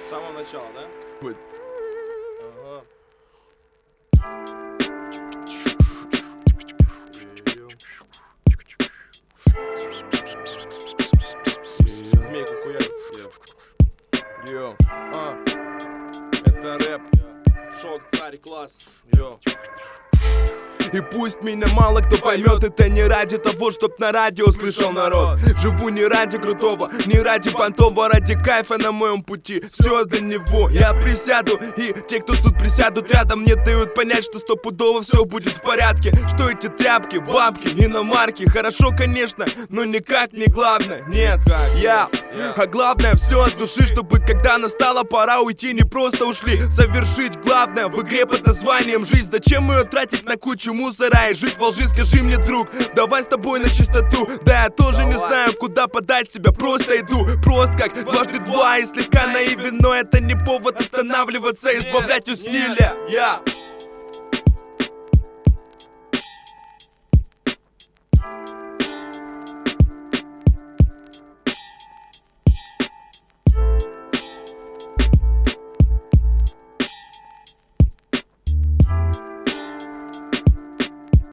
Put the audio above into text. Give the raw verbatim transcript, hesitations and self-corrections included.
С самого начала, да? Вот. Ага. Змейку хуярь. Йо. А. Это рэп. Шок, царь, класс. Йо. И пусть меня мало кто поймет, это не ради того, чтоб на радио слышал народ. Живу не ради крутого, не ради понтова, ради кайфа на моем пути. Все для него, я присяду, и те, кто тут присядут рядом, мне дают понять, что стопудово все будет в порядке. Что эти тряпки, бабки, иномарки, хорошо, конечно, но никак не главное. Нет, я, а главное все от души, чтобы когда настала пора уйти, не просто ушли. Совершить главное в игре под названием жизнь. Зачем ее тратить на кучу мусора и жить во лжи, скажи мне, друг. Давай с тобой на чистоту. Да я тоже Давай. не знаю, куда подать себя, просто иду. Просто как дважды два и слегка наивен, но это не повод останавливаться и избавлять усилия. Я